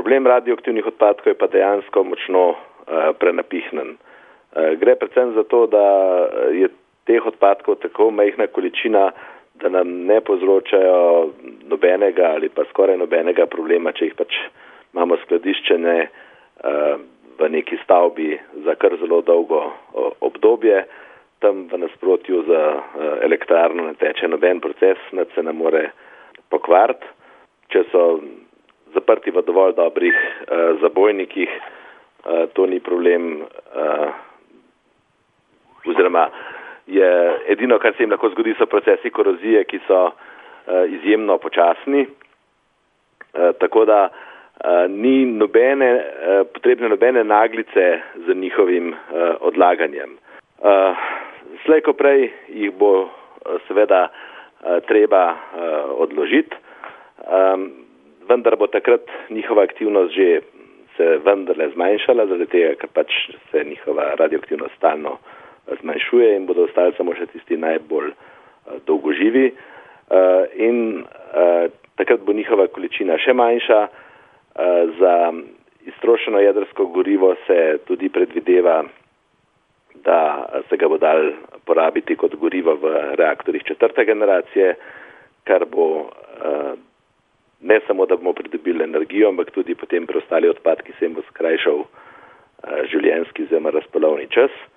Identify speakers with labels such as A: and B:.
A: Problem radioaktivnih odpadkov je pa dejansko močno prenapihnen. Gre predvsem za to, da je teh odpadkov tako majhna količina, da nam ne povzročajo nobenega ali pa skoraj nobenega problema, če jih pač imamo skladiščene v neki stavbi za kar zelo dolgo obdobje. Tam v nasprotju z elektrarno ne teče noben proces, nad se ne more pokvariti. Če so zaprti v dovolj dobrih zabojnikih, to ni problem, oziroma je edino, kar se jim lahko zgodi, so procesi korozije, ki so izjemno počasni, tako da ni potrebne nobene naglice z njihovim odlaganjem. Slej ko prej jih bo seveda treba odložiti, vendar bo takrat njihova aktivnost že se vendarle zmanjšala, zaradi tega, ker pač se njihova radioaktivnost stalno zmanjšuje in bodo ostali samo še tisti najbolj dolgoživi. In takrat bo njihova količina še manjša. Za iztrošeno jedrsko gorivo se tudi predvideva, da se ga bo dal porabiti kot gorivo v reaktorjih 4. generacije, kar bo ne samo, da bomo pridobili energijo, ampak tudi potem preostali odpadki se jim bo skrajšal življenjski oziroma razpolovni čas.